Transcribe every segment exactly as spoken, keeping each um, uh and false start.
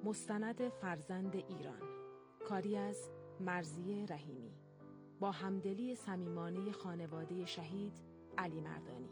مستند فرزند ایران، کاری از مرضیه رحیمی، با همدلی صمیمانه خانواده شهید علی مردانی.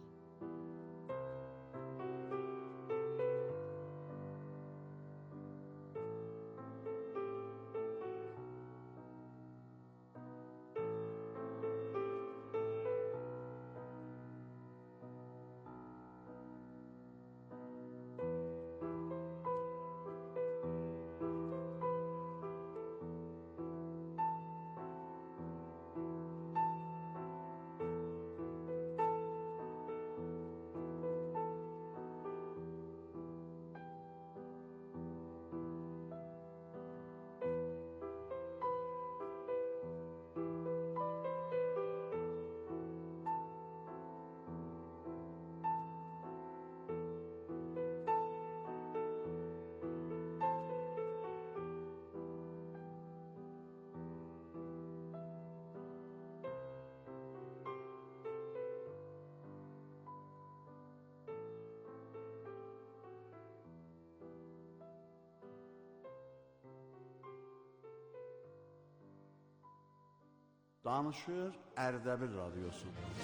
Danışır Ərdəbil Radyosu.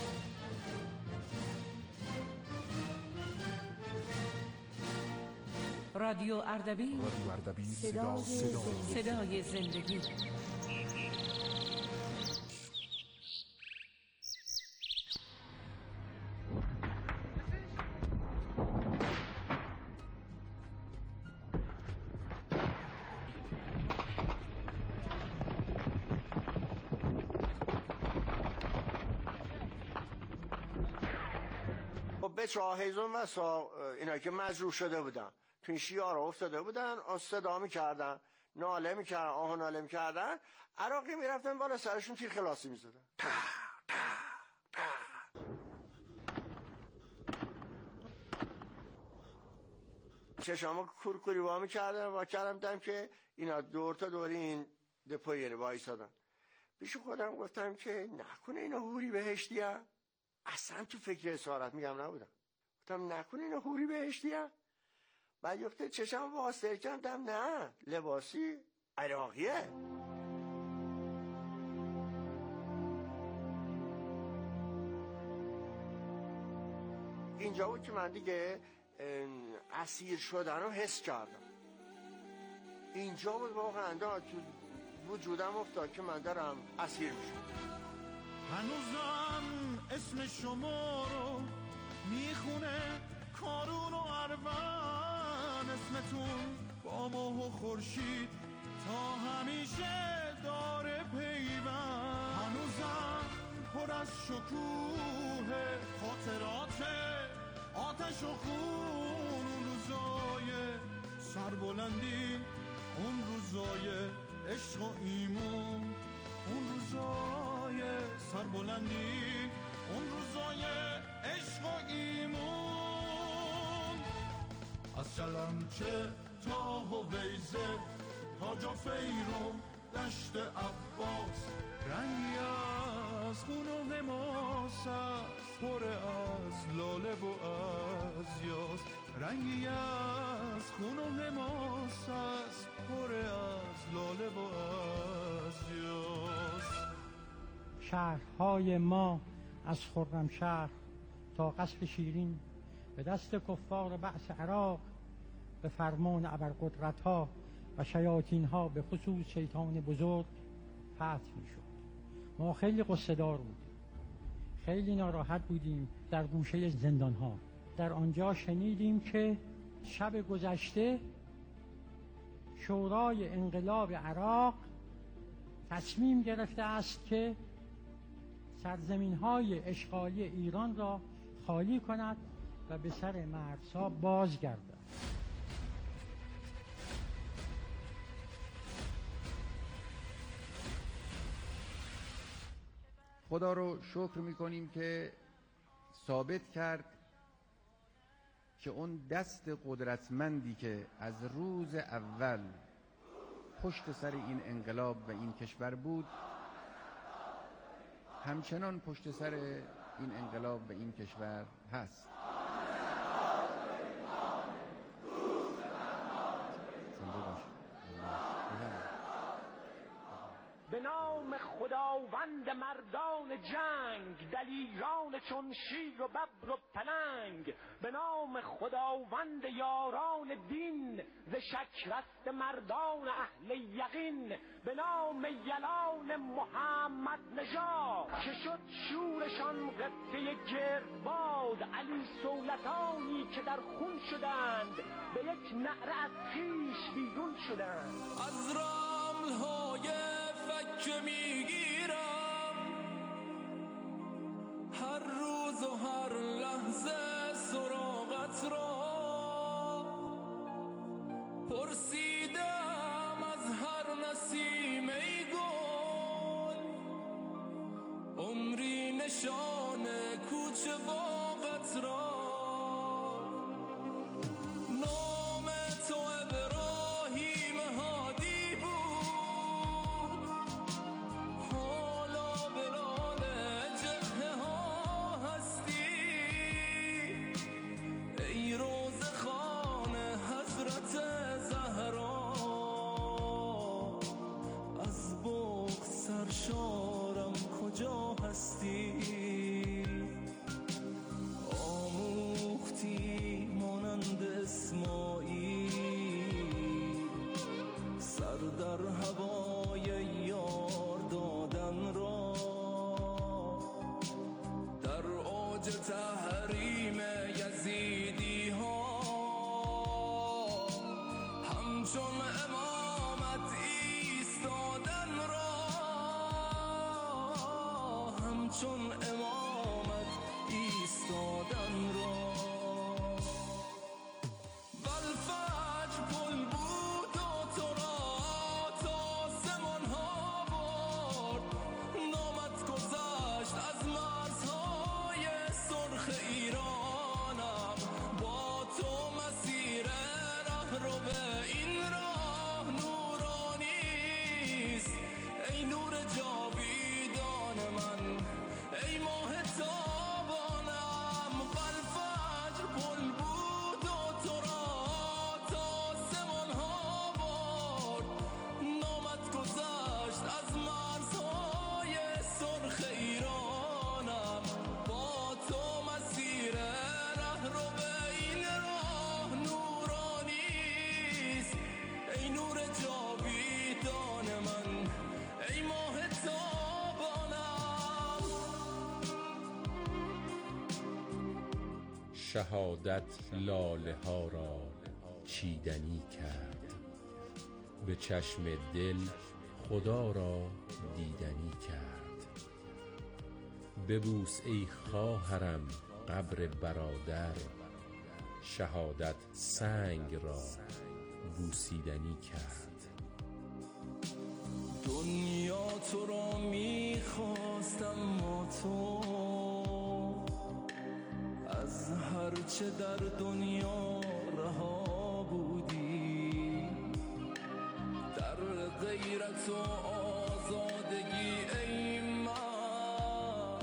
رادیو اردبیل، رادیو اردبیل، صدای, صدای, صدای زندگی. بچه ها هیزم و سا اینا که مجروح شده بودن تو این شیار افتاده بودن، صدا میکردن، ناله میکردن، آه ناله میکردن، عراقی میرفتن بالا سرشون تیر خلاصی میزدن. چشامو کورکوری وا میکردن و کردم دم که اینا دور تا دوری این دپویه وایسادن. پیش خودم گفتم که نکنه اینا حوری بهشتی ها؟ اصلا تو فکر اسارت میگم نبودم. گفتم نکنه اینا حوری بهشتی ها؟ بعد یکته چشم واسه کردم نه لباسی عراقیه. اینجا بود که من دیگه اسیر شدن رو حس کردم. اینجا بود واقعا تو وجودم افتاد که من دارم اسیر میشم. هنوزم اسم شما رو میخونه کارون و اروان، اسمتون با ماه و خورشید تا همیشه داره پیوند. هنوزم پر از شکوه خاطرات آتش و خون، اون روزای سربلندی، اون روزای عشق و ایمون، اون روزای سربلندی، اون روزای عشق و ایمون. از چلمچه تا هویزه تا جافیرون دشت عباس، رنگی از خون و حماس است، پر از لاله و از یاس، رنگی از خون و حماس است، پر از لاله و از یاس. شهرهای ما از خرمشهر تا قصر شیرین به دست کفار بعث عراق به فرمان ابرقدرت‌ها و شیاطین‌ها به خصوص شیطان بزرگ فتح می‌شد. ما خیلی قصه دار بودیم، خیلی ناراحت بودیم. در گوشه زندان‌ها در آنجا شنیدیم که شب گذشته شورای انقلاب عراق تصمیم گرفته است که سرزمین‌های اشغالی ایران را خالی کند و به سر مرزها بازگردد. خدا رو شکر می‌کنیم که ثابت کرد که اون دست قدرتمندی که از روز اول پشت سر این انقلاب و این کشور بود همچنان پشت سر این انقلاب و این کشور هست. زنده باشید. نام خداوند مردان جنگ، دلیران چون شیر و ببر و پلنگ. به نام خداوند یاران دین، ز شکرست مردان اهل یقین. به نام یلان محمد نژاد، که شد شورشان قبطه گردباد. علی سولطانی که در خون شدند، به یک نعره از خویش بیرون شدند. از رمل‌های فکه میگیرم هر روز و هر لحظه سراغت را. پرسیدم از هر نسیم ای گل، عمری نشان کوچه باغت را. نام تو ابراهیم هادی بود، حالا بلال جبهه ها هستی. ای روزخان حضرت زهرا، از بغض سرشارم کجا هستی. آموختی مانند اسماعیل، سر در هوای یار دادن را. در اوج تحریم یزیدی ها، همچون امامت ایستادن را. همچون امامت ایستادن را. والفجر پل بود و تو را تا آسمان ها برد. نامت گذشت از مرزهای سرخ ایرانم. با تو مسیر ره رو به این راه نورانیست. ای نور جاویدان من، ای ماه تابانم. والفجر پل بود و تو را تا آسمان ها برد. نامت گذشت از مرزهای سرخ ایرانم. با تو مسیر ره رو به این راه نورانیست. ای نور جاویدان من، ای ماه تابانم. شهادت لاله ها را چیدنی کرد، به چشم دل خدا را دیدنی کرد. ببوس ای خواهرم قبر برادر، شهادت سنگ را بوسیدنی کرد. دنیا تو را میخواستم، ما تو از هرچه در دنیا رها بودی. در غیرت و آزادگی ای من،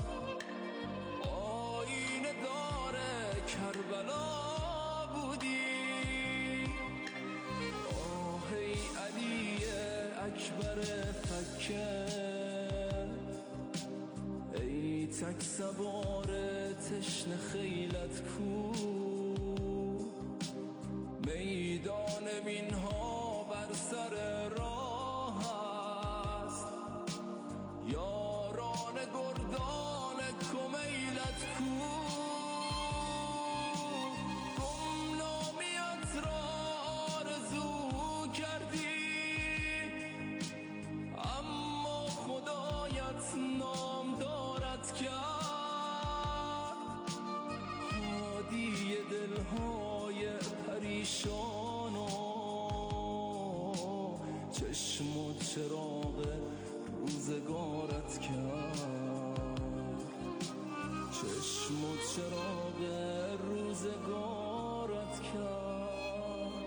آینه دار کربلا بودی. آه ای علی اکبر فکه، ای تک سوار تشنه خیلت کو. میدان مینها بر سر راه است، یاران گردان کمیلت کو. گمنامیت را آرزو کردی، اما خدایت نامدارت کرد. هادی دلهای پریشان و چشم و چراغ روزگارت کرد. چشم و چراغ روزگارت کرد.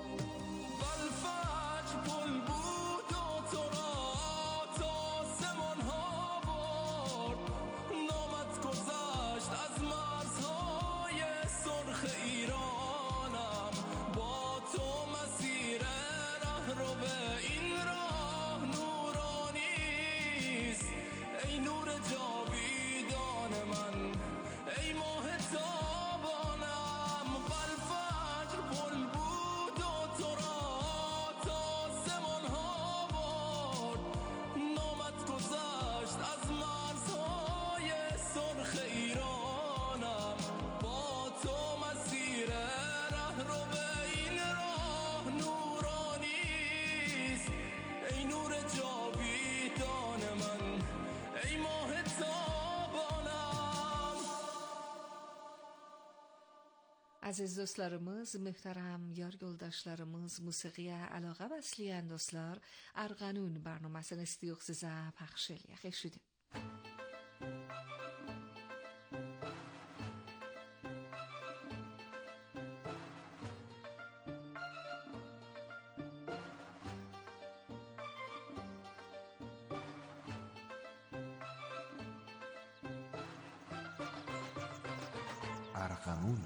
والفجر پل بود و تو را تا آسمان ها برد. نامت گذشت از مرزهای سرخ ایرانم. با تو مسیر ره رو به این راه نورانیست. Aziz dostlarımız, muhterem yar yoldaşlarımız, musiqiyə əlaqə bəsləyən dostlar, Arğanun bərnaməsini istiyoq sizə pəxş eləyək. Eşidin. ارغنون.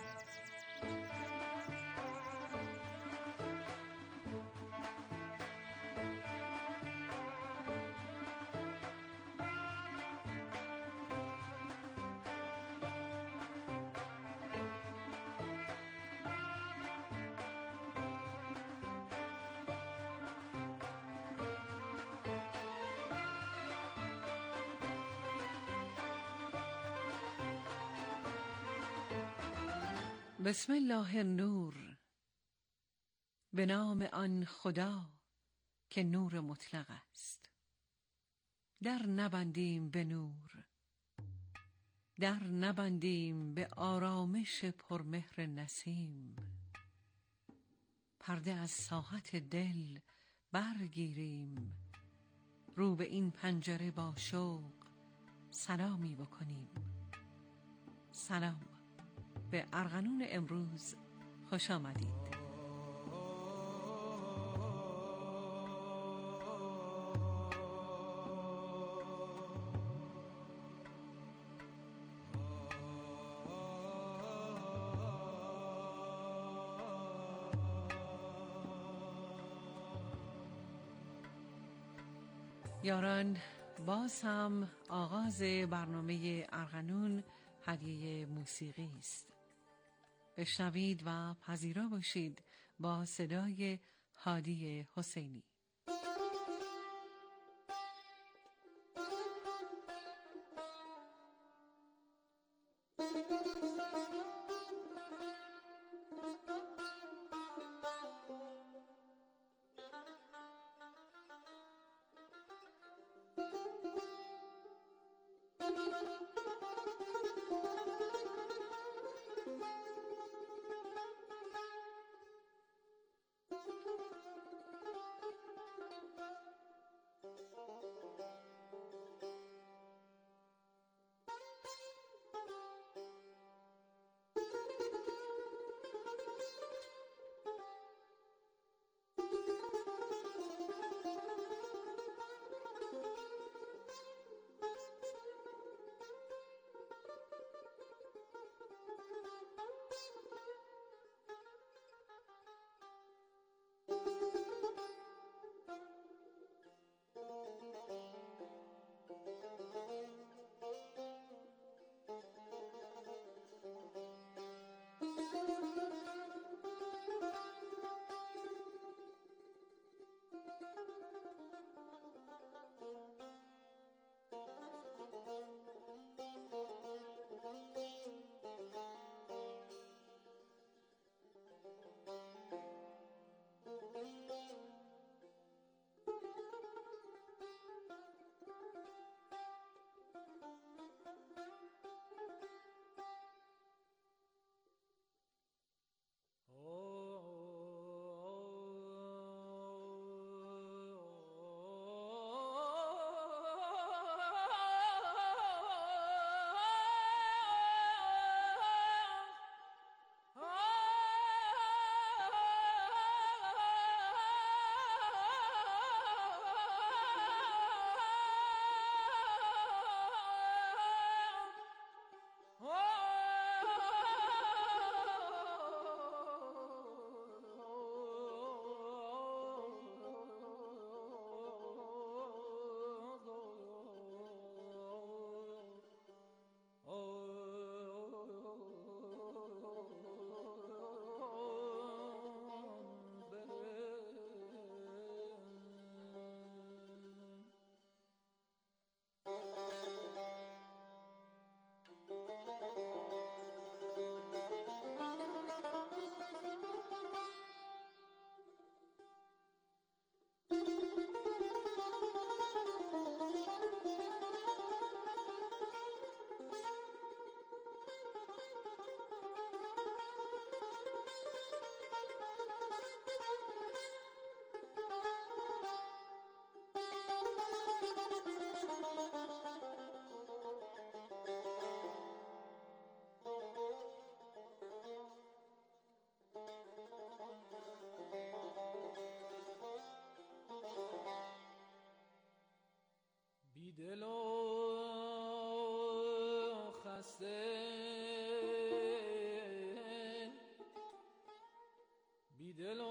بسم الله النور، به نام آن خدا که نور مطلق است. در نبندیم به نور، در نبندیم به آرامش پرمهر نسیم. پرده از ساحت دل برگیریم، رو به این پنجره با شوق سلامی بکنیم. سلام به ارغنون امروز، خوش آمدید. یاران، باز هم آغاز برنامه ارغنون هدیه موسیقی است. بشنوید و پذیرا باشید با صدای هادی حسینی.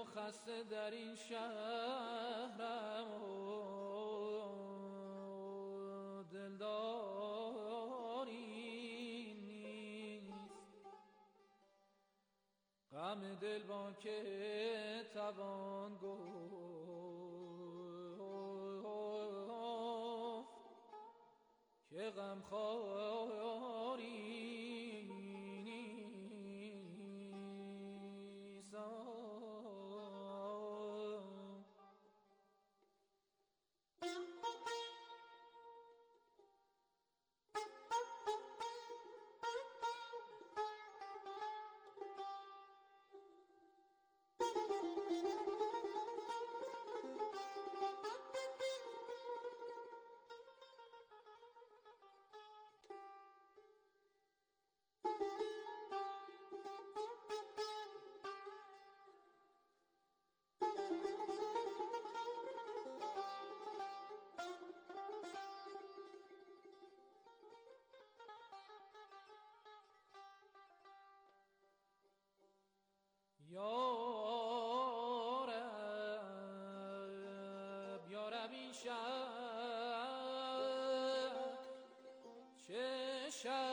خسته در این شهرم و دلداری نیست. غم دل با که توان گفت که غم خاری یارب یارب این شهر چه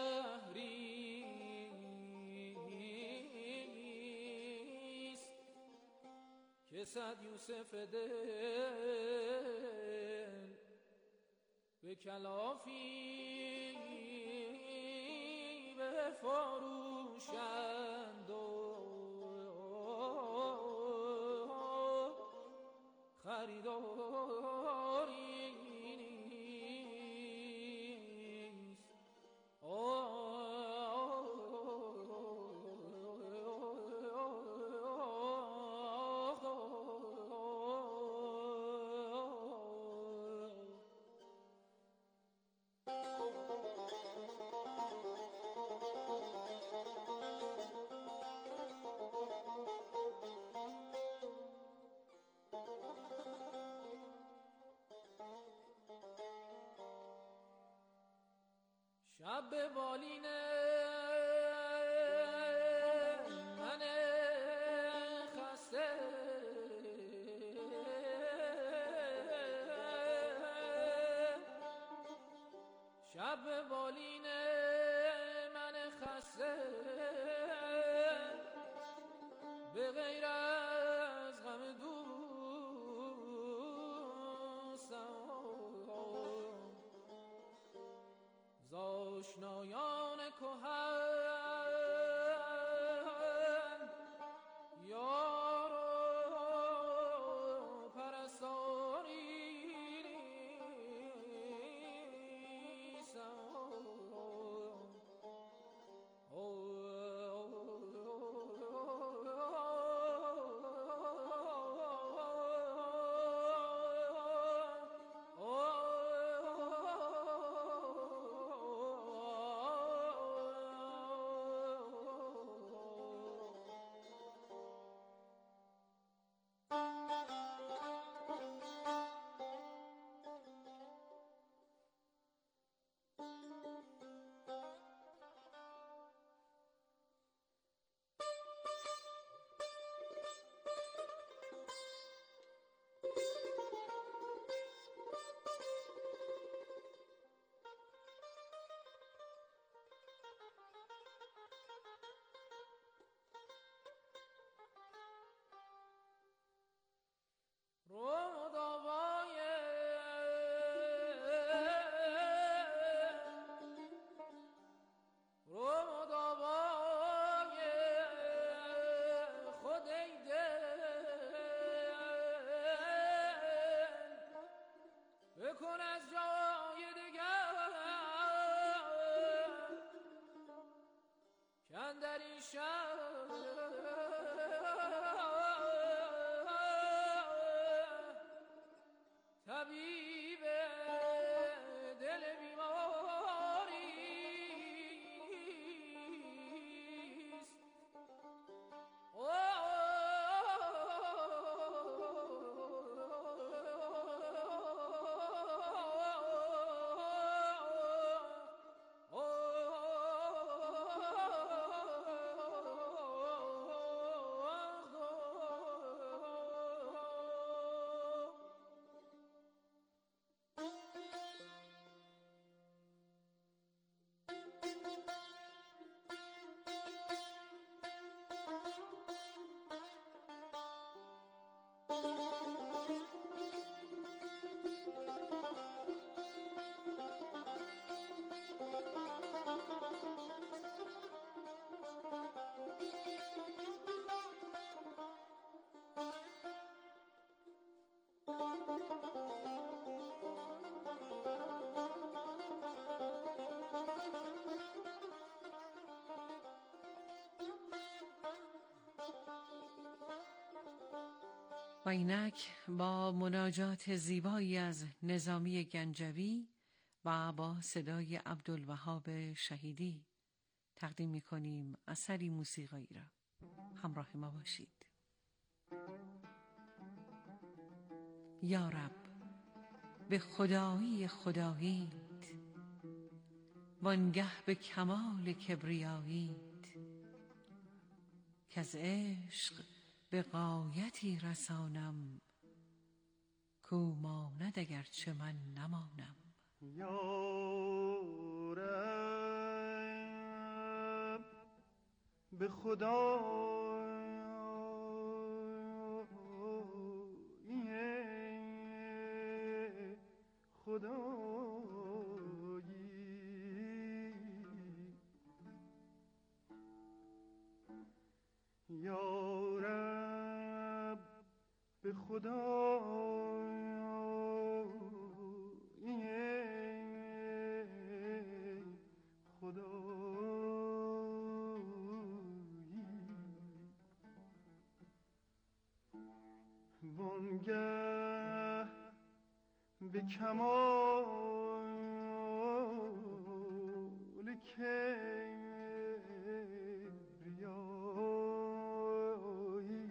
شهریست که صد یوسف دل به کلافی بفروشند و خریداری نیست. شب به بالین من خسته شب به بالین من خسته به غیر از غم دوستم زاشنایان کهن یار و پرستاری نیستم. بکن از جای دگر که اندر این شهر طبیب دل بیماری است. و اینک با مناجات زیبایی از نظامی گنجوی و با صدای عبدالوهاب شهیدی تقدیم می‌کنیم اثری موسیقایی را. همراه ما باشید. یا رب به خدایی خداییت، وانگه به کمال کبریاییت، که از عشق به غایتی رسانم، کو ماند اگر چه من نمانم. یا رب به خدای خدایی، یا رب به خدای خدایی، وانگه به کمال کبریایی،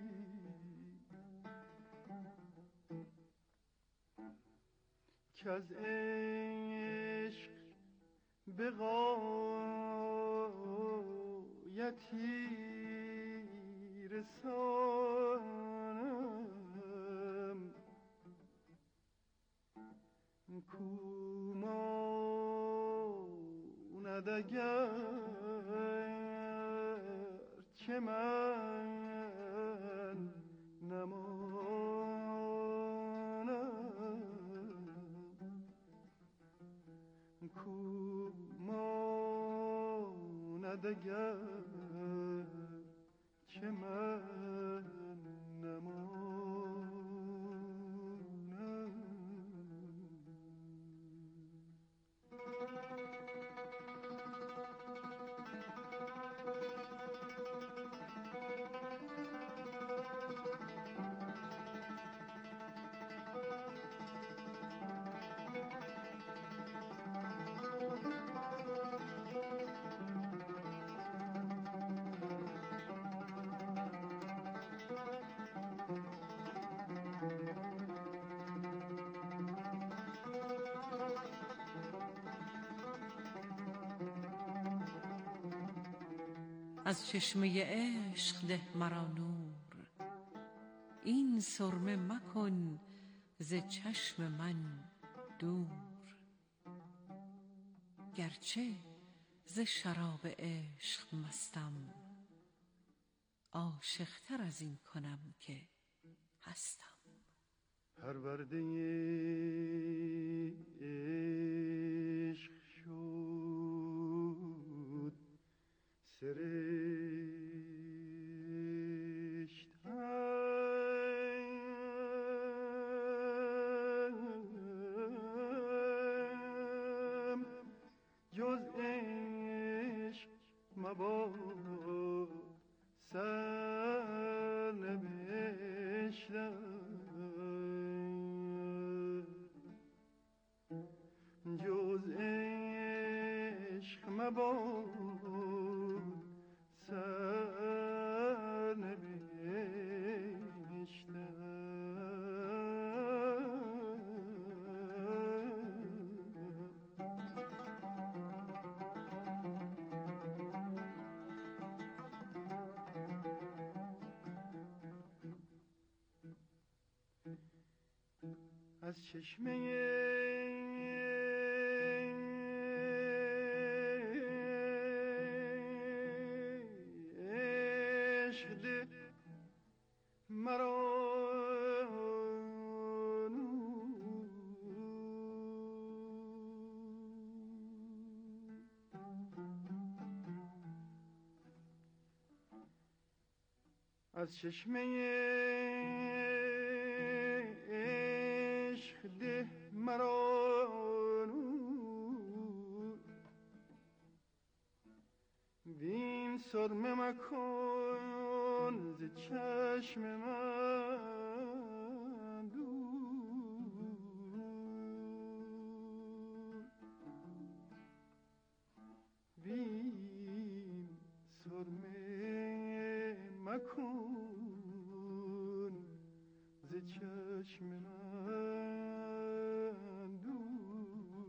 که از عشق به غایتی رسانم، کو ماند اگر چه من نمانم، کو ماند اگر چه من نمانم. از چشمه عشق ده مرا نور، این سرمه مکن ز چشم من دور، گرچه ز شراب عشق مستم، عاشق‌تر از این کنم که هستم. پرورده عشق شد سرشتم، جز عشق مباد سر نبشتم، جز عشق مباد سر نبشتم. از چشمه عشق ده مرا نور، از چشمه عشق ده مرا نور، وین سرمه مکن ز چشم من، مکن ز چشم من دور.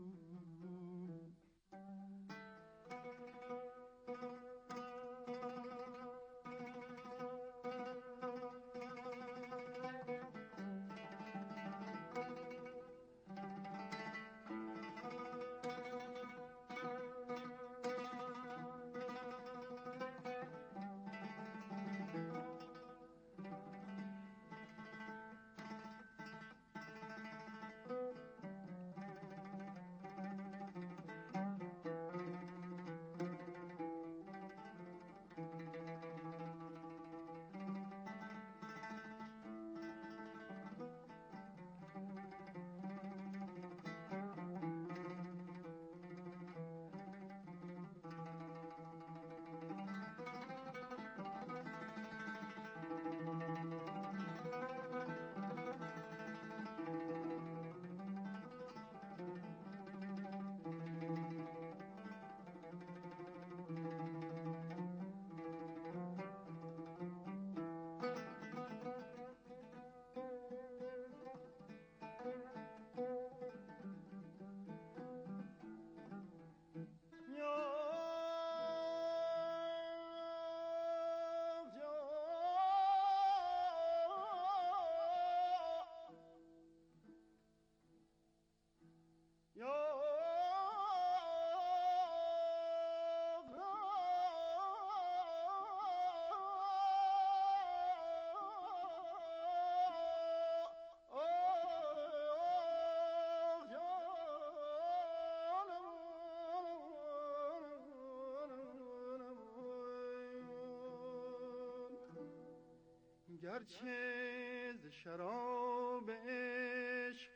گرچه ز شراب عشق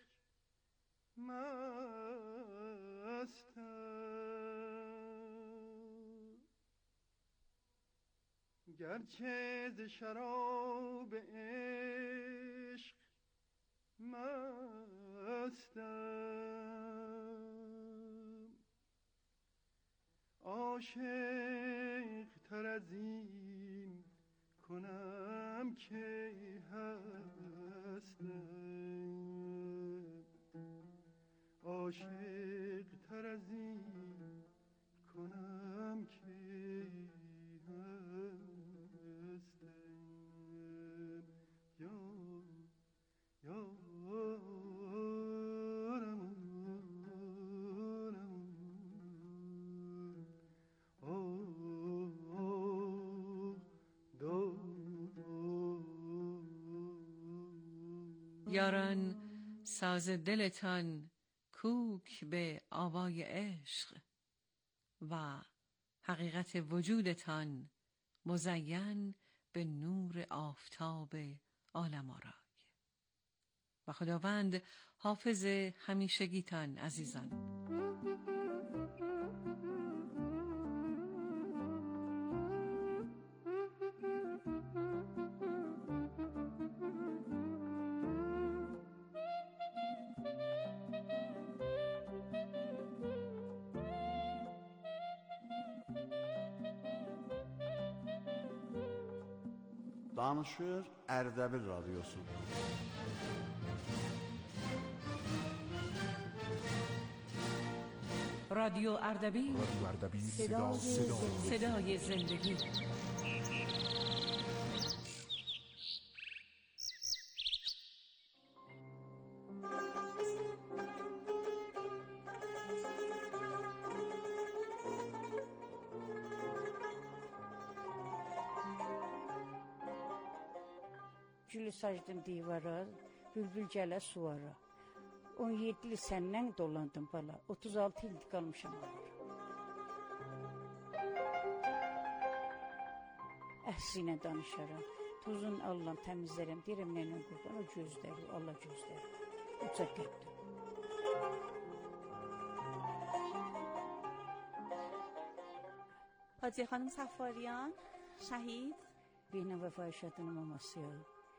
مستم، گرچه ز شراب عشق مستم، عاشق تر از این کنم که هستم، عاشق تر از این کنم که هستم. یا یا یاران ساز دلتان کوک به آوای عشق و حقیقت وجودتان مزین به نور آفتاب عالم آرای. و خداوند حافظ همیشگیتان عزیزان. Danışır Erdebil Radyosu. رادیو اردبیل، رادیو اردبیل صدای, صدای, صدای زندگی. Gülü sacdım divara, bülbül gələ suvara. on yedi il səndən dolandım bala, otuz altı il qalmışam bala. Əhsinə danışaram, tozun Allah'ım təmizlərəm, deyirəm nənə qurban, o gözləri, Allah gözləri, uca qəbdir. حاجی خانم صفاریان شهید بینه وفای شدن maması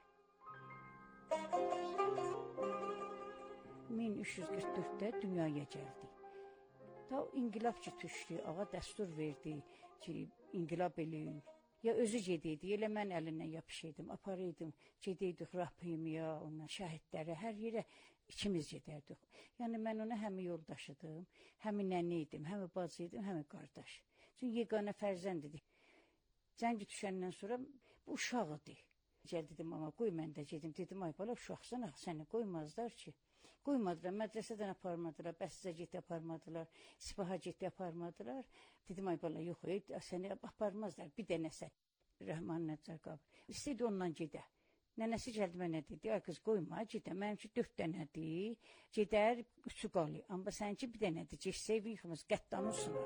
min üç yüz qırx dörddə dünyaya gəldi. Ta inqilabçı tüşdü, ağa dəstur verdi ki, inqilab eləyin, Ya özü gediydi, elə mən əlindən yapışıydım, aparıydım, gediydik Rapimiya, ondan şəhidlərə, hər yerə ikimiz gedərdik. Yəni mən ona həmi yoldaşıdım, həmi nənə idim, həmi bacı idim, həmi qardaş. Çünki yeganə fərzənd idi. Zəngi düşəndən sonra bu uşaq idi. Gəl dedim, ama qoy mən də gedim. Dedim, ay bala uşaqsan, ax səni qoymazlar ki. Qoymadılar, mədrəsədən aparmadılar, bəsizə getdi aparmadılar, sipaha getdi aparmadılar. Dedim, ay bala, yox, səni aparmazlar, bir dənəsə. Rəhman Nəcar qabır. İstəydi ondan gedə. Nənəsi gəldi mənə dedi, ay qız qoyma, gedə. Mənim ki, dörd dənədir, gedər, üçü qalı. Amma səninki bir dənədir, geçsək bir yıxımız, qəddanı sunar.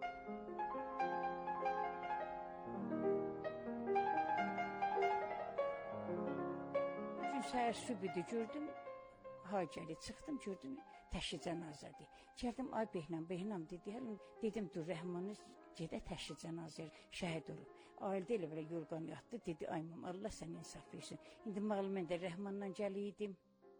Gün səhər sübüdü, gördüm. Hacəli çıxdım, gördüm, təşri cənazədir. Gəldim, ay Behnam, Behnam dedi, həlim, dedim, dur, Rəhmanı gedə təşri cənazə, şəhid olub. Ailədə elə belə yorğan yatdı, dedi, ay mam, Allah səni insaf versin. İndi mağlum mən də Rəhmanla gəliydim.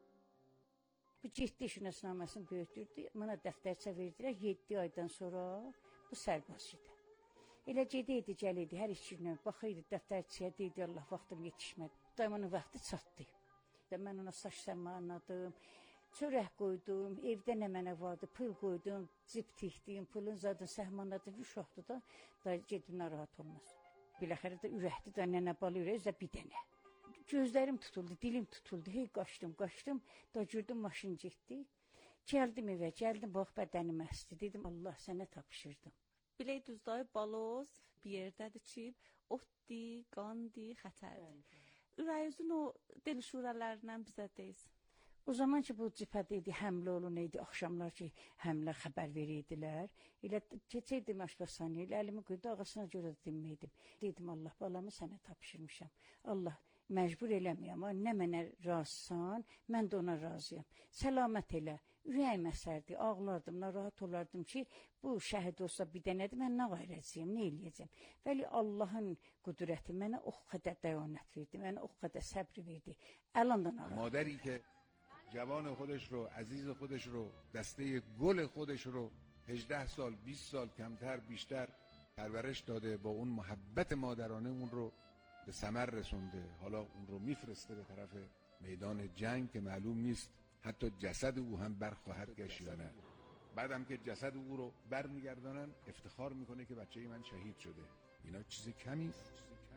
Bu getdi şünasnaməsini böyütdürdü, mənə dəftərçə verdilər, yeddi aydan sonra bu sərbazcıdır. Elə gediydi, gəliydi, hər iki günə baxıydı dəftərçiyə, deydi, Allah, vaxtım yetişmədi. Daymanın vaxtı çatdı. Mən ona saç səmanladım, çörək qoydum, evdə nə mənə vardı, pul qoydum, cip tikdim, pulun zadın səhmanladım, uşaqdı da, da gedim, narahat olmaz. Biləxərə də ürəkdi da, nənə balı ürək, üzə bir dənə. Gözlərim tutuldu, dilim tutuldu, hey qaçdım, qaçdım, da gördüm, maşın getdi. Gəldim evə, gəldim, bax, bədənim əsdi, dedim, Allah, sənə tapışırdım. Bilək düzdayı baloz bir yerdədir ki, otdi, qandi, xətərdir. Ürəyinizin o dil şurələrindən bizə deyiz. O zaman ki, bu cibhədə idi, həmlə olun idi, axşamlar ki, həmlə xəbər verirdilər. Elə keçəydim aşbazxanaya, elə əlimi qoydu, ağasına görə də dinməydim. Dedim, Allah, balamı sənə tapışırmışam. Allah, məcbur eləməyəm, nə mənə razısan, mən də ona razıyam. Səlamət elə, ürəyim əsərdi, ağlardım, narahat olardım ki, bu şəhid olsa bir dənədir, mən nə qayrəcəyim, nə eləyəcəm. Vəli Allahın qudrəti mənə o qədər dəyanət verdi, mənə o qədər səbri verdi. Əlandan ağlar. مادری که جوان خودش رو، عزیز خودش رو، دسته گل خودش رو هجده سال، بیست سال کمتر بیشتر پرورش داده، با اون محبت مادرانه اون رو به ثمر رسونده، حالا اون رو میفرسته به طرف میدان جنگ که معلوم نیست حتی جسد او هم برخواهد گشت یا نه. بعدم که جسد او رو برمیگردانن افتخار میکنه که بچه من شهید شده. اینا چیز کمی است.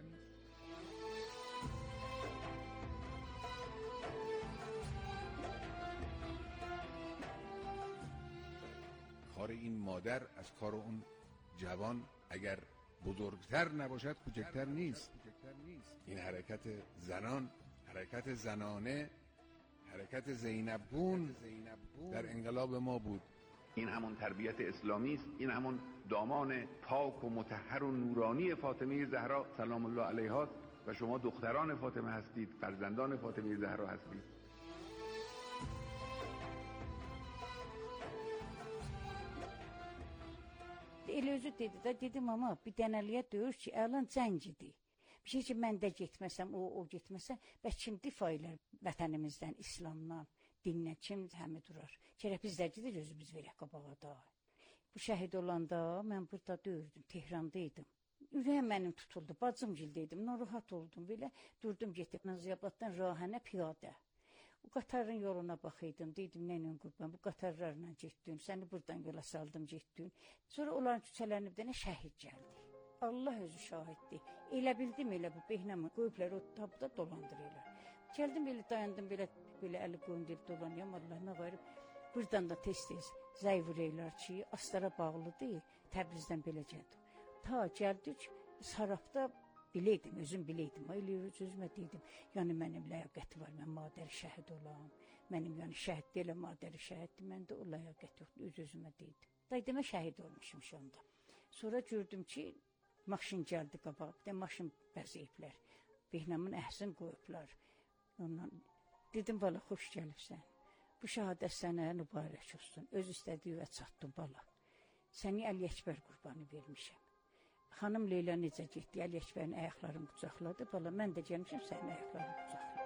کار این مادر از کار اون جوان اگر بزرگتر نباشد کوچکتر نیست. این حرکت زنان، حرکت زنانه، حرکت زینبون در انقلاب ما بود. این همون تربیت اسلامی است، این همون دامان پاک و مطهر و نورانی فاطمه زهرا سلام الله علیها و شما دختران فاطمه هستید، فرزندان فاطمه زهرا هستید. Elə özü dedi də, dedim, ama bir dənəliyə döyür ki, əlan cəngidir. Bir şey ki, mən də getməsəm, o, o getməsə, və kim difa elər vətənimizdən, İslamdan, dindən, kim həmi durar? Kərək biz də gedir, özümüz verək qabağa da. Bu şəhid olanda mən burada döyürdüm, Tehrandaydım. Ürəyim mənim tutuldu, bacım gildəydim, narahat oldum, belə durdum, getdim Naziyabaddan Rahənə piyadə. Bu qatarın yoluna baxıydım, deydim, nəylə qurban, bu qatarlarla getdin, səni buradan yola saldım, getdin. Sonra onların küçələrinə bir dənə şəhid gəldi. Allah özü şahiddir. Elə bildim, elə bu Behnamı qoyublar, o tabda dolandırırlar. Gəldim, belə dayandım, belə, belə əli qoyundur, dolanıyam, Allah nə qayrıb. Buradan da tez-tez zəy vuraylar ki, Astara bağlıdır, Təbrizdən belə gəldim. Ta gəldik, Sarabda biləydim, özüm biləydim, elə özümə deydim, yəni mənim ləyaqəti var, mən madəri şəhid olam, mənim yəni şəhid deyil, madəri şəhiddir, məndə o ləyaqət yoxdur, öz özümə deydim. Daydəmə şəhid olmuşum şu anda. Sonra gördüm ki, maşın gəldi qabağa, bir də maşın bəzəyiblər, Behnamın əhsin qoyublar. Ondan dedim, bala, xoş gəlibsən, bu şəhadət sənə mübarək olsun, öz istədiyi və çatdın, bala, səni Əli-Əkbər qurbanı vermişəm. Xanım Leyla necə getdi, Əli-Əkbərin ayaqlarını qucaqladı, bala, mən də gəlmişəm, sənin ayaqlarını qucaqladı.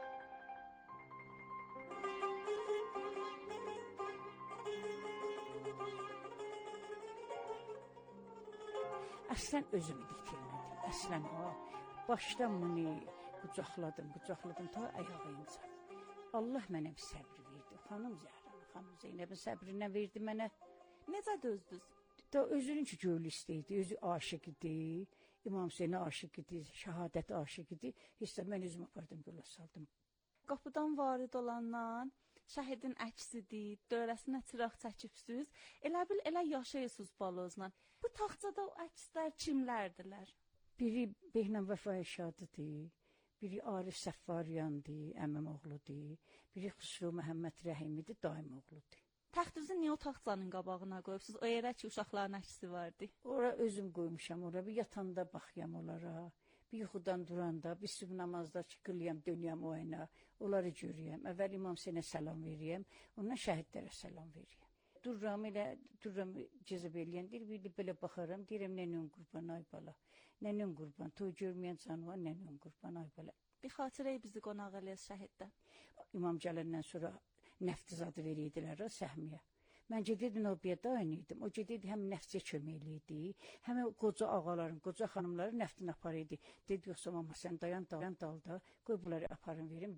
Əslən özümü itirmədim, əslən o, başdan bunu qucaqladım, qucaqladım ta ayağımca. Allah mənə bir səbr verdi. Xanım Zəhranı, xanım Zeynəbin səbrindən verdi mənə. Necə dözdünüz? Da özünün ki göl istəyirdi, özü aşiq idi. İmam Hüseynə aşiq idi, şəhadət aşiq idi. Heç də mən özümü apardım, yola saldım. Qapıdan varid olandan şəhidin əksidir, dövrəsinə çıraq çəkibsiniz. Elə bil elə yaşayırsınız balozla. Bu taxtçada o əkslər kimlərdilər? Biri Behnam Vəfaya Şadıdır, biri Arif Səffaryandır, əmmim oğludur. Biri Xüsru Məhəmməd Rəhimidir, daim oğludur. Taxtınızı niyə o taxtçanın qabağına qoyubsunuz? O yerə ki, uşaqların əksi vardı. Ora özüm qoymuşam, ora bir yatanda baxıyam onlara. Bir yuxudan duranda, bir sübh namazda çıqılayam, dönüyəm o yana. Onları görüyəm. Əvvəl İmam Hüseynə salam veriyəm, ondan şəhidlərə salam veriyəm. Dururam, elə dururam, cəzib eləyən, deyir, bir belə baxaram, deyirəm, nənəm qurban, ay bala. Nənəm qurban, toy görməyən canı var, nənəm qurban, ay bala. Bir xatirəyi bizi qonaq eləyəz şəhiddən. İmam gələndən sonra nəftiz adı veriydilər o səhmiyə. Mən gedirdim o bir dayan idim. O gedirdi həm nəfsə köməkliydi, həm qoca ağaların, qoca xanımların nəftini aparırdı. Dedi, yoxsa mama sən dayan, dayan dalda, qoy bunları aparın verim.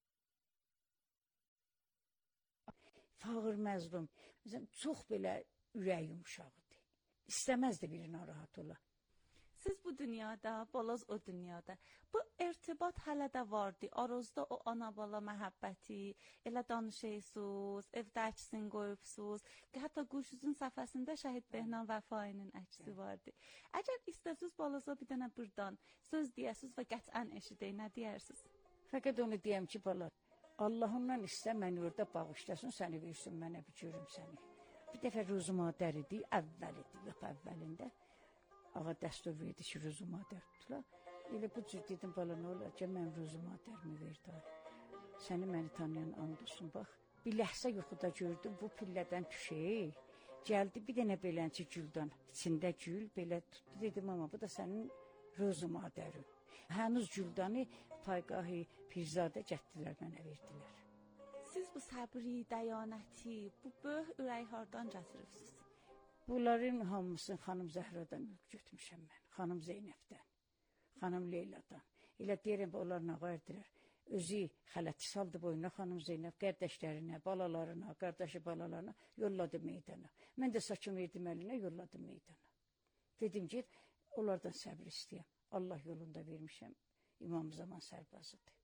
Fağır məzlum, çox belə ürək yumuşaqdı. İstəməzdi biri narahat ola. Siz bu dünyada, baloz o dünyada. Bu irtibat hələ də vardı. Arozda o ana-bala məhəbbəti, elə danışırsınız, evdə əksin qoyubsunuz. Hətta quşuzun səfəsində şəhid Behnam Vəfainin əksi vardı. Əgər istəsiniz baloza bir dənə burdan söz deyəsiniz və qətlən eşidək, nə deyərsiniz? Fəqət onu deyəm ki, bala, Allahımdan istə məni orada bağışlasın, səni versin mənə, bir görüm səni. Bir dəfə Ruzumadər idi, əvvəl idi, lap əvvəlində. Ağa dəstur verdi ki, Ruzumadər tutula. Elə bu cür dedim, bala, nə olar ki, mən Ruzumadərmi verdi. Səni məni tanıyan and olsun, bax. Bir ləhsə yuxuda gördüm, bu pillədən düşək. Gəldi bir dənə belənçi güldan, içində gül, belə tutdu. Dedim, amma bu da sənin Ruzumadərin. Hənuz güldanı Paygahı Pirzadə gətdilər, mənə verdilər. Siz bu səbri, dəyanəti, bu böyük ürək hardan gətiribsiniz? Bunların hamısını xanım Zəhradan götürmüşəm mən, xanım Zeynəbdən, xanım Leyladan. Elə deyirəm, onlar nə qayırdılar? Özü xələti saldı boyuna xanım Zeynəb, qardaşlarına, balalarına, qardaşı balalarına yolladı meydana. Mən də saçım verdim əlinə, yolladım meydana. Dedim ki, onlardan səbr istəyəm. Allah yolunda vermişəm, İmam Zaman sərbazıdır.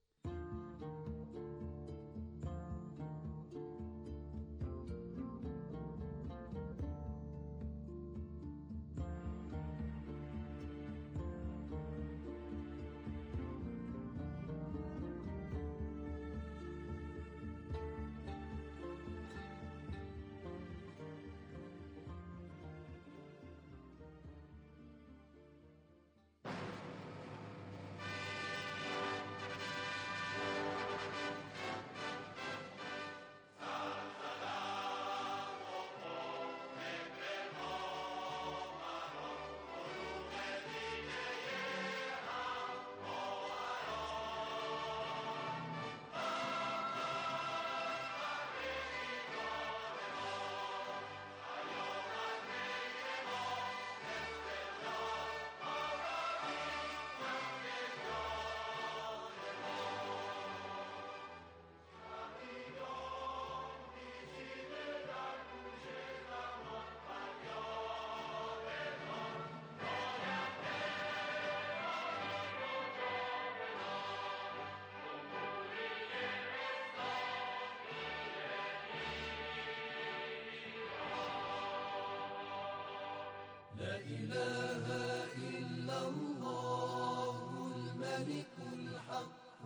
لا إله إلا الله الملك الحق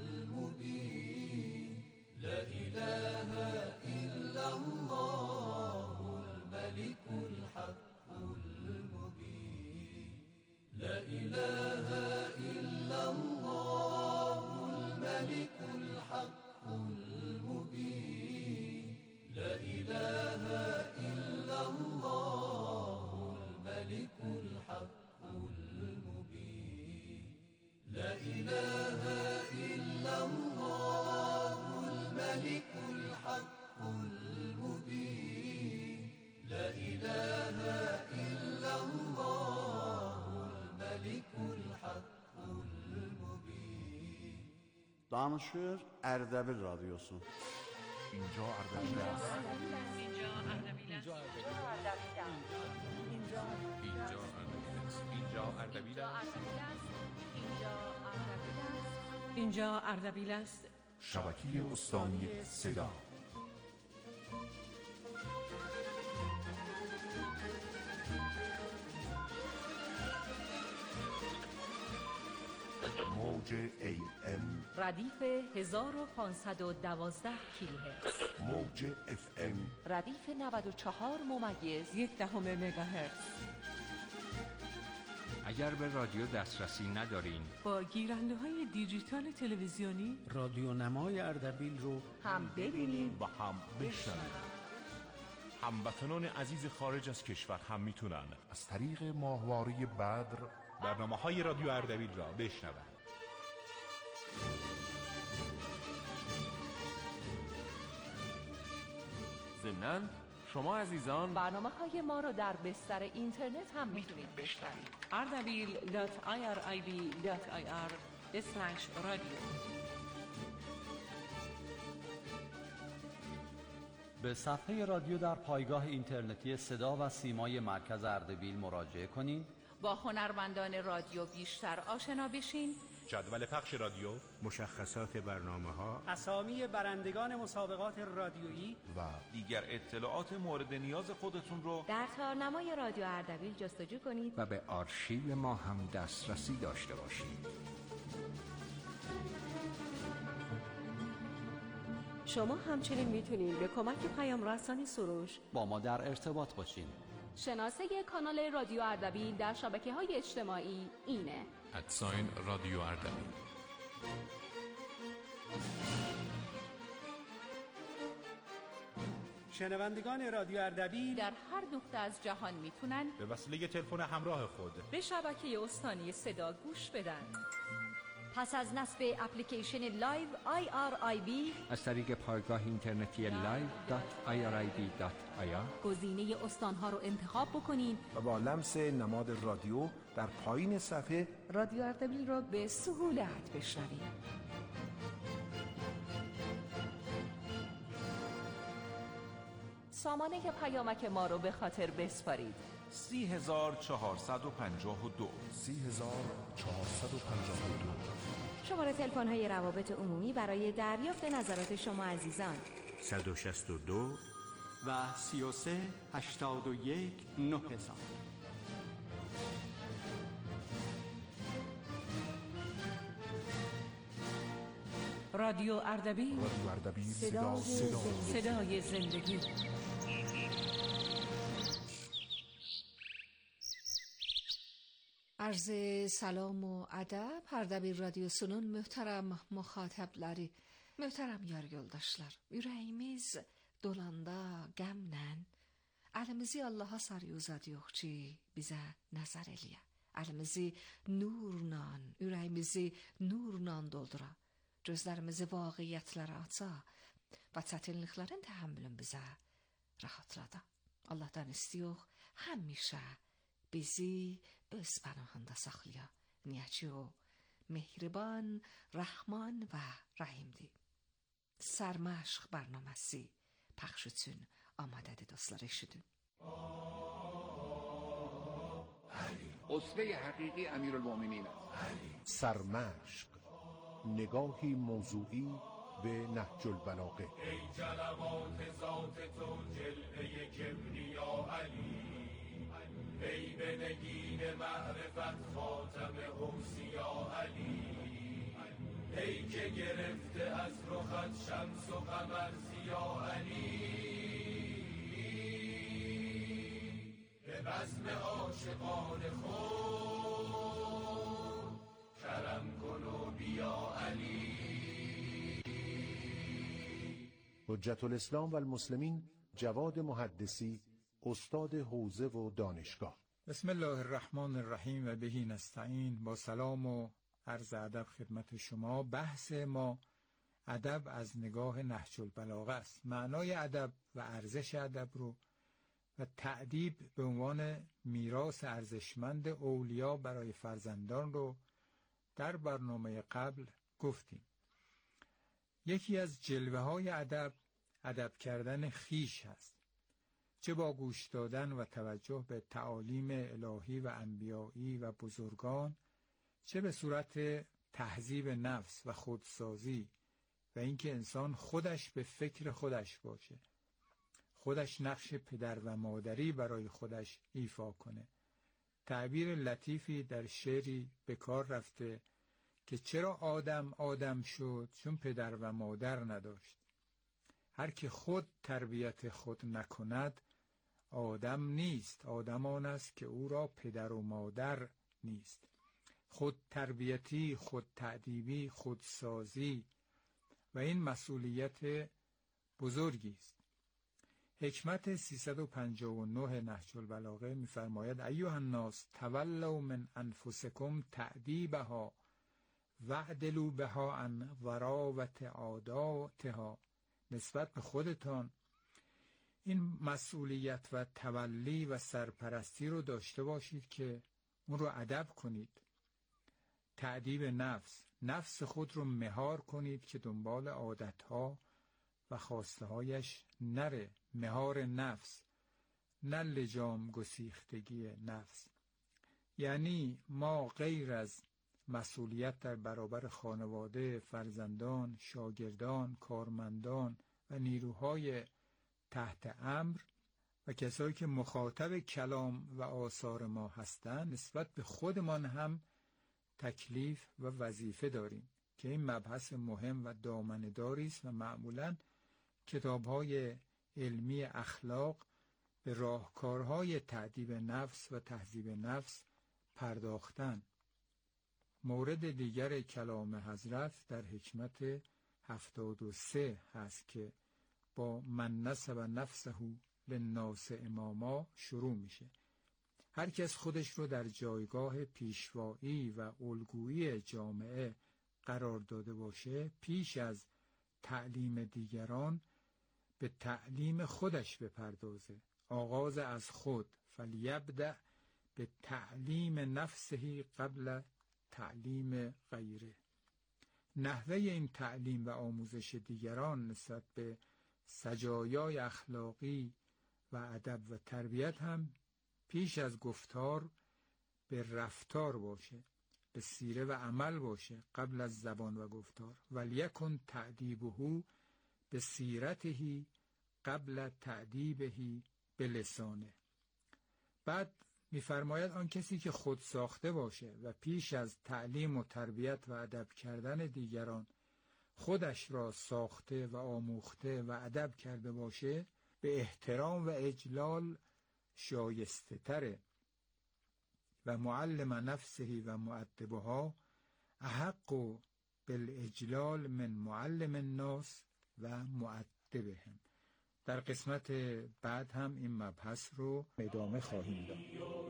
المبين لا إله إلا الله الملك الحق المبين لا إله إلا الله الملك الحق المبين لا إله إلا الله الملك الحق المبين لا إله إلا الله الملك الحق المبين لا إله إلا الله الملك الحق المبين Danışır Ərdəbil radiosu. اینجا اردبیل است. اینجا اردبیل است. اینجا اردبیل است. اینجا اردبیل است. شبکه استانی صدا. موج ای ام ردیف هزار و پانصد و دوازده کیلوهرتز، موج اف ام ردیف نود و چهار ممیز یک دهم مگاهرتز. اگر به رادیو دسترسی ندارین، با گیرنده های دیجیتال تلویزیونی رادیو نمای اردبیل رو هم ببینید و هم بشنوید. هموطنان عزیز خارج از کشور هم میتونن از طریق ماهواره بدر برنامه های رادیو اردبیل را بشنوند. ضمناً شما عزیزان برنامه های ما رو در بستر اینترنت هم میتونید بشنوید. اردبیل دات آی آر آی بی دات آی آر اسلش رادیو. به صفحه رادیو در پایگاه اینترنتی صدا و سیمای مرکز اردبیل مراجعه کنید. با هنرمندان رادیو بیشتر آشنا بشین. جدول پخش رادیو، مشخصات برنامه‌ها، اسامی برندگان مسابقات رادیویی و دیگر اطلاعات مورد نیاز خودتون رو در تارنمای رادیو اردبیل جستجو کنید و به آرشیو ما هم دسترسی داشته باشید. شما همچنین میتونید به کمک پیام رسانی سروش با ما در ارتباط باشین. شناسه کانال رادیو اردبیل در شبکه‌های اجتماعی اینه: ادساین رادیو اردبیل. شنوندگان رادیو اردبیل در هر نقطه از جهان میتونن به وسیله تلفن همراه خود به شبکه استانی صدا گوش بدن. پس از نصب اپلیکیشن لایو آی آر آی بی از طریق پایگاه اینترنتی لایو دات آی آر آی بی دات آی آر گزینه استانها رو انتخاب بکنین و با لمس نماد رادیو در پایین صفحه رادیو اردبیل را به سهولت بشنوید. سامانه پیامک ما رو به خاطر بسپارید: سی هزار چهارصد و پنجاه و دو سی هزار چهارصد و پنجاه و دو. شماره تلفن های روابط عمومی برای دریافت نظرات شما عزیزان: صد و شصت و دو و سی و سه هشتاد و یک نه هزار. رادیو اردبیل، رادیو اردبیل، صدا صدا صدای زندگی. عرض سلام و ادب Ərdəbil radyosunun möhtərəm müxatəbləri, möhtərəm yar yoldaşlar. Ürəyimiz dolanda qəmlə əlimizi Allaha sarıyuzadıyox ki, bizə nəzər eləyə. Əlimizi nurla, ürəyimizi nurla doldura. Gözlərimizi vaqiyyətlərə aça və çətinliklərin təhəmmülün bizə rahatlada. Allahdan istiyox həmişə bizi öz pənahında saxlaya. Niyyətçi o, mehriban, rəhman və rəhimdir. Sərməşq bərnaməsi پخش üçün آماده dostlar eşidin. اسوه حقیقی امیرالمومنین است. سرمشق، نگاهی موضوعی به نهج البلاغه. ای جلوات ذات تو جلوه کبریا علی، ای به نگین معرفت خاتم حوصیا علی، ای که گرفته از رخت شمس و قمر ضیا علی، به بزم عاشقان خود کرم کن و بیا علی. حجت الاسلام و المسلمین جواد محدثی، استاد حوزه و دانشگاه. بسم الله الرحمن الرحیم و بهی نستعین. با سلام و عرض ادب خدمت شما. بحث ما ادب از نگاه نهج البلاغه است. معنای ادب و ارزش ادب رو و تأدیب به عنوان میراث ارزشمند اولیا برای فرزندان رو در برنامه قبل گفتیم. یکی از جلوه های ادب ادب کردن خیش هست، چه با گوش دادن و توجه به تعالیم الهی و انبیایی و بزرگان، چه به صورت تهذیب نفس و خودسازی و اینکه انسان خودش به فکر خودش باشه، خودش نقش پدر و مادری برای خودش ایفا کنه. تعبیر لطیفی در شعری به کار رفته که چرا آدم آدم شد؟ چون پدر و مادر نداشت. هر که خود تربیت خود نکند آدم نیست، آدم آن است که او را پدر و مادر نیست. خود تربیتی، خود تعدیبی، خودسازی و این مسئولیت بزرگی است. حکمت سیصد و پنجاه و نه نهج البلاغه می‌فرماید ایها الناس تولوا من انفسکم تعدیبها وعدلوا بها عن ضراوت عاداتها. نسبت به خودتان این مسئولیت و تولی و سرپرستی رو داشته باشید که اون رو ادب کنید. تعدیب نفس، نفس خود رو مهار کنید که دنبال عادتها و خواسته هایش نره. مهار نفس، نه لجام گسیختگی نفس. یعنی ما غیر از مسئولیت در برابر خانواده، فرزندان، شاگردان، کارمندان و نیروهای تحت امر و کسایی که مخاطب کلام و آثار ما هستند، نسبت به خودمان هم تکلیف و وظیفه داریم که این مبحث مهم و دامنه‌داری است و معمولاً کتاب‌های علمی اخلاق به راهکارهای تعدیب نفس و تهذیب نفس پرداختن. مورد دیگر کلام حضرت در حکمت هفتاد و سه هست که با من نسب نفسه للناس اماما شروع میشه. هر کس خودش رو در جایگاه پیشوایی و الگویی جامعه قرار داده باشه، پیش از تعلیم دیگران به تعلیم خودش بپردازه. آغاز از خود، فلیبدأ به تعلیم نفسه قبل تعلیم غیره. نحوه این تعلیم و آموزش دیگران نسبت به سجایای اخلاقی و ادب و تربیت هم پیش از گفتار به رفتار باشه، به سیره و عمل باشه قبل از زبان و گفتار. ولیکن تعدیبه به سیرته قبل تعدیبه به لسانه. بعد می‌فرماید آن کسی که خود ساخته باشه و پیش از تعلیم و تربیت و ادب کردن دیگران خودش را ساخته و آموخته و ادب کرده باشه، به احترام و اجلال شایسته تره و معلم نفسه و مؤدبها احق بالاجلال من معلم الناس و مؤدبهم. در قسمت بعد هم این مبحث رو ادامه خواهیم داد.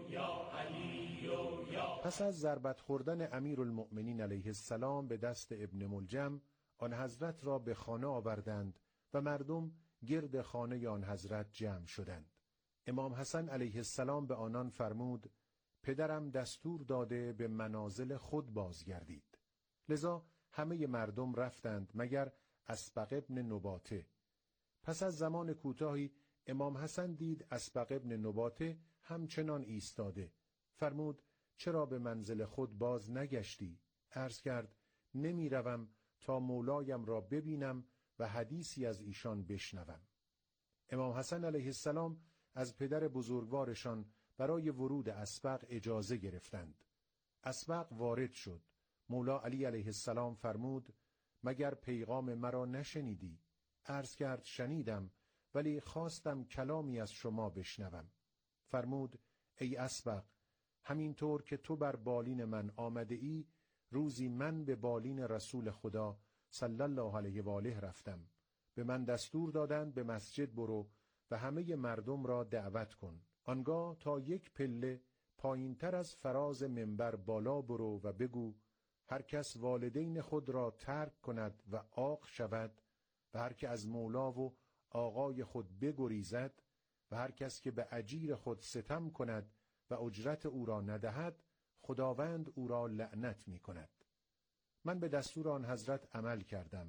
پس از ضربت خوردن امیرالمؤمنین علیه السلام به دست ابن ملجم، آن حضرت را به خانه آوردند و مردم گرد خانه آن حضرت جمع شدند. امام حسن علیه السلام به آنان فرمود پدرم دستور داده به منازل خود بازگردید. لذا همه مردم رفتند مگر اسبق ابن نباته. پس از زمان کوتاهی امام حسن دید اسبق ابن نباته همچنان ایستاده. فرمود چرا به منزل خود باز نگشتی؟ عرض کرد نمی روم تا مولایم را ببینم و حدیثی از ایشان بشنوم. امام حسن علیه السلام از پدر بزرگوارشان برای ورود اسبق اجازه گرفتند. اسبق وارد شد. مولا علی علیه السلام فرمود مگر پیغام مرا نشنیدی؟ عرض کرد شنیدم، ولی خواستم کلامی از شما بشنوم. فرمود ای اسبق، همینطور که تو بر بالین من آمده ای، روزی من به بالین رسول خدا صلی الله علیه و آله رفتم. به من دستور دادند به مسجد برو و همه مردم را دعوت کن. آنگاه تا یک پله پایین تر از فراز منبر بالا برو و بگو هر کس والدین خود را ترک کند و عاق شود و هر که از مولا و آقای خود بگریزد و هر کس که به اجیر خود ستم کند و اجرت او را ندهد، خداوند او را لعنت می کند. من به دستور آن حضرت عمل کردم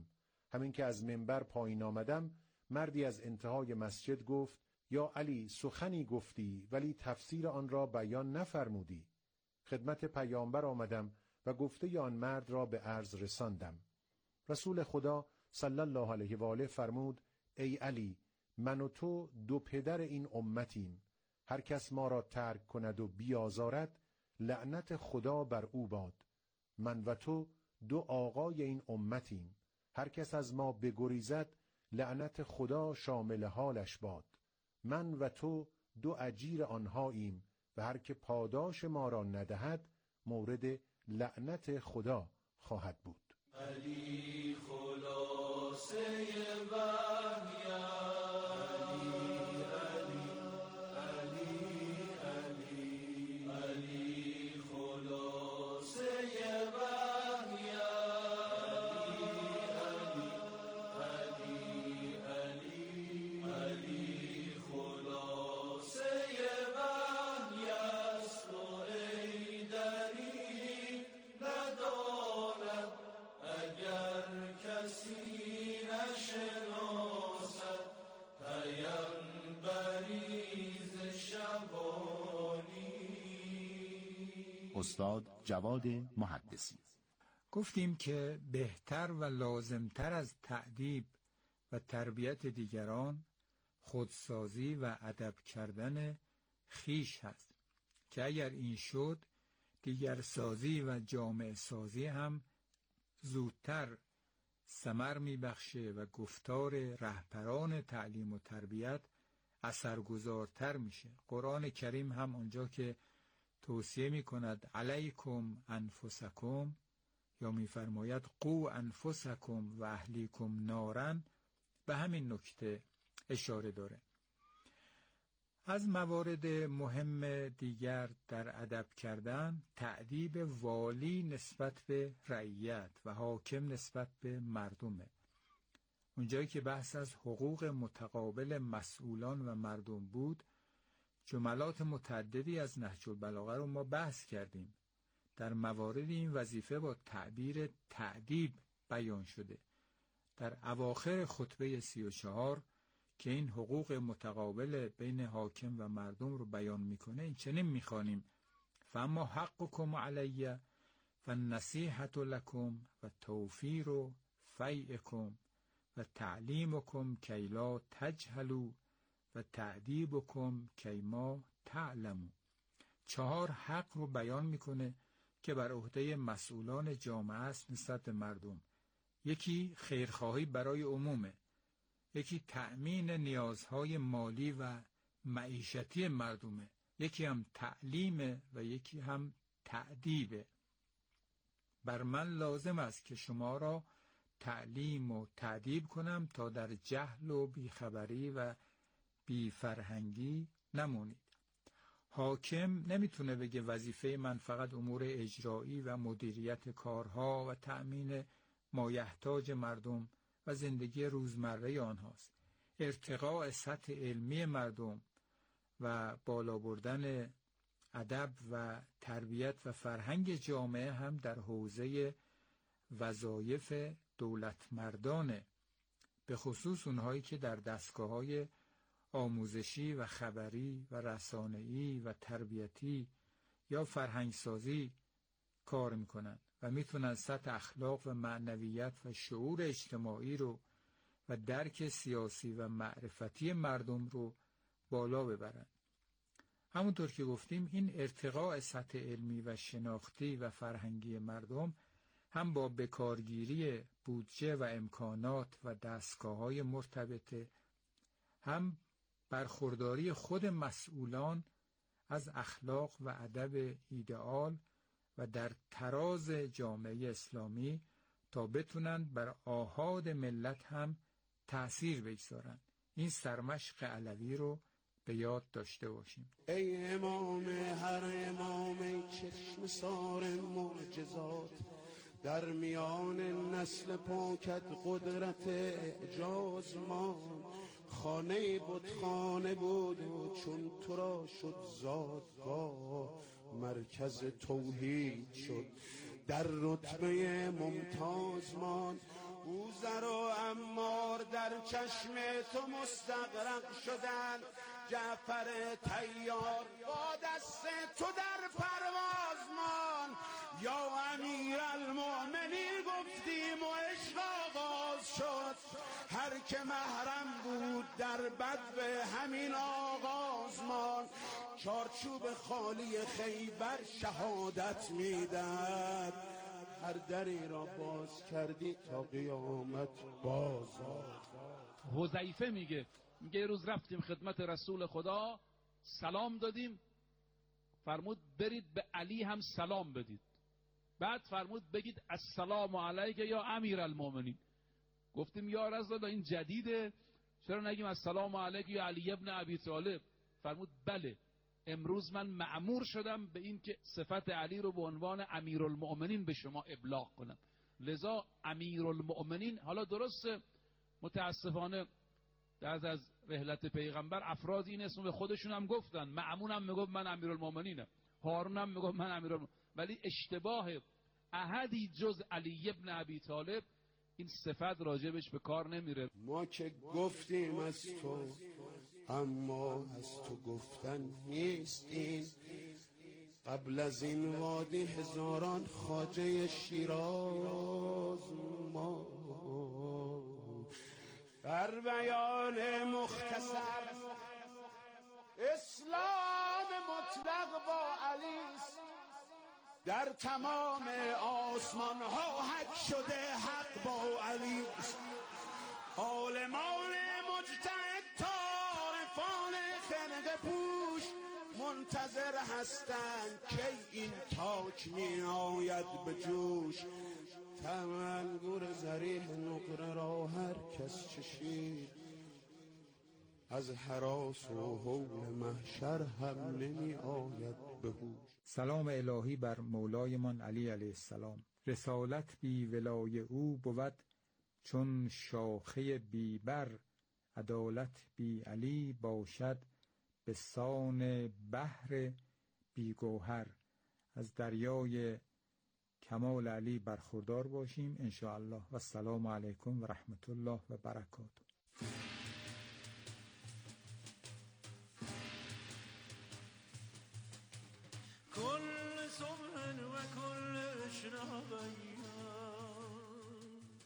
همین که از منبر پایین آمدم، مردی از انتهای مسجد گفت: یا علی، سخنی گفتی ولی تفسیر آن را بیان نفرمودی. خدمت پیامبر آمدم و گفته آن مرد را به عرض رساندم. رسول خدا صلی الله علیه و آله فرمود: ای علی، من و تو دو پدر این امتیم. هر کس ما را ترک کند و بیازارد، لعنت خدا بر او باد. من و تو دو آقای این امتیم. هر کس از ما بگریزد، لعنت خدا شامل حالش باد. من و تو دو اجیر آنهاییم و هر که پاداش ما را ندهد، مورد لعنت خدا خواهد بود. علی خلاصه وحی، علی علی علی علی علی خلاصه وحی، علی علی علی علی خلاصه وحی است و ای دری نداند اگر کسی نشناسد پیمبری ز شبانی. استاد جواد محدثی. گفتیم که بهتر و لازمتر از تأدیب و تربیت دیگران خودسازی و ادب کردن خیش هست که اگر این شد، دیگر سازی و جامعه سازی هم زودتر ثمر میبخشه و گفتار رهبران تعلیم و تربیت اثرگذارتر میشه. قرآن کریم هم اونجا که توصیه میکند علیکم انفسکم، یا میفرماید قو انفسکم و اهلیکم نارن، به همین نکته اشاره داره. از موارد مهم دیگر در ادب کردن، تأدیب والی نسبت به رعیت و حاکم نسبت به مردمه. اونجایی که بحث از حقوق متقابل مسئولان و مردم بود، جملات متعددی از نهج البلاغه رو ما بحث کردیم. در موارد این وظیفه با تعبیر تأدیب بیان شده. در اواخر خطبه سی و چهار که این حقوق متقابل بین حاکم و مردم رو بیان میکنه، این چنین میخوانیم: فاما حقکم علی فالنصیحة لکم و توفیر فیعکم و تعلیمکم کی لا تجهلوا و تعدیبکم کی ما تعلموا. چهار حق رو بیان میکنه که بر عهده مسئولان جامعه است نسبت به مردم. یکی خیرخواهی برای عمومه، یکی تأمین نیازهای مالی و معیشتی مردمه، یکی هم تعلیمه و یکی هم تأدیبه. بر من لازم است که شما را تعلیم و تأدیب کنم تا در جهل و بیخبری و بیفرهنگی نمونید. حاکم نمیتونه بگه وظیفه من فقط امور اجرایی و مدیریت کارها و تأمین مایحتاج مردم و زندگی روزمره آنهاست. ارتقاء سطح علمی مردم و بالا بردن ادب و تربیت و فرهنگ جامعه هم در حوزه وظایف دولت مردانه، به خصوص اونهایی که در دستگاه‌های آموزشی و خبری و رسانه‌ای و تربیتی یا فرهنگسازی کار میکنن و میتونن سطح اخلاق و معنویت و شعور اجتماعی رو و درک سیاسی و معرفتی مردم رو بالا ببرن. همونطور که گفتیم، این ارتقاء سطح علمی و شناختی و فرهنگی مردم هم با بکارگیری بودجه و امکانات و دستگاه‌های مرتبطه، هم برخورداری خود مسئولان از اخلاق و ادب ایدئال و در تراز جامعه اسلامی تا بتونن بر آحاد ملت هم تأثیر بگذارن. این سرمشق علوی رو به یاد داشته باشیم. ای امام هر امام، ای چشم سار معجزات، در میان نسل پاکت قدرت اعجاز ما. خانه بود خانه بود و چون تو را شد زادگاه، مرکز توحید شد در رتبه ممتاز مان. بوذر و عمار در چشم تو مستغرق شدن، جعفر طیار با دست تو در پرواز مان. یا امیر المؤمنین گفتیم و عشق آغاز شد، هر که محرم بود در بدو همین آغاز مان. چارچوب خالی خیبر شهادت میدهد، هر دری را باز کردی تا قیامت باز. حذیفه میگه میگه یه روز رفتیم خدمت رسول خدا، سلام دادیم، فرمود برید به علی هم سلام بدید. بعد فرمود بگید السلام علیک یا امیر المؤمنین. گفتیم یا رسول الله این جدیده، چرا نگیم السلام علیک یا علی ابن ابی طالب؟ فرمود بله، امروز من مأمور شدم به این که صفت علی رو به عنوان امیرالمؤمنین به شما ابلاغ کنم. لذا امیرالمؤمنین، حالا درسته متاسفانه بعد از رحلت پیغمبر افرادی این اسم به خودشون هم گفتن، مأمون هم میگفت من امیرالمؤمنینم، هارون هم میگفت من امیرالمؤمنین، ولی اشتباه احدی جز علی ابن ابی طالب این صفت راجبش به کار نمیره. ما که گفتیم از تو اما از تو گفتن نیست این، قبل از این وادی هزاران خواجه شیراز ما. در بیان مختصر اسلام مطلق با علیست، در تمام آسمان ها حق شده حق با علیست. عالمان مجتهد طارفان خرقه پوش منتظر هستند که این تاک می آید به جوش. تمنگور زریح نقره را هر کس چشید، از هراس و هول محشر هم نمی آید به هوش. سلام الهی بر مولایمان علی علیه السلام. رسالت بی ولای او بود چون شاخه بی بر، عدالت بی علی باشد به سان بحر بی گوهر. از دریای کمال علی برخوردار باشیم ان شاء الله. و السلام علیکم و رحمت الله و برکاته. كل صبح وكل اشراق